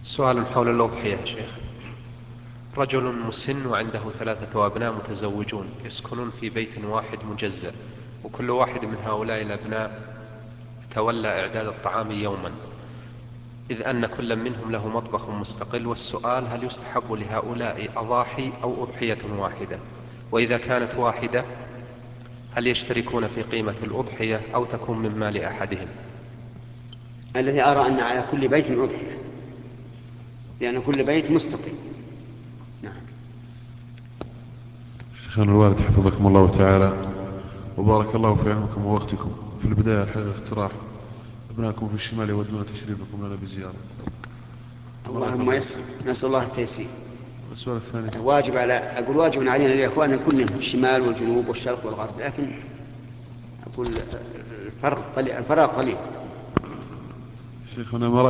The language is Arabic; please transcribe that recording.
سؤال حول الأضحية يا شيخ. رجل مسن وعنده 3 أبناء متزوجون يسكنون في بيت واحد مجزأ، وكل واحد من هؤلاء الأبناء تولى إعداد الطعام يوما، إذ أن كل منهم له مطبخ مستقل. والسؤال: هل يستحب لهؤلاء أضاحي أو أضحية واحدة؟ وإذا كانت واحدة هل يشتركون في قيمة الأضحية أو تكون من مال أحدهم؟ الذي أرى أن على كل بيت أضحية، لأن كل بيت مستقل. نعم. شيخنا الوالد حفظكم الله تعالى وبارك الله في علمكم ووقتكم، في البداية الحقيقة اقتراح: أبنائكم في الشمال يودون تشريفكم لنا بزيارة. بارك اللهم الله يسر، فيكم. نسأل الله التيسير. السؤال الثاني. واجب علينا الإخوان أن نكون في الشمال والجنوب والشرق والغرب، لكن أقول الفرق قليل. شيخنا ما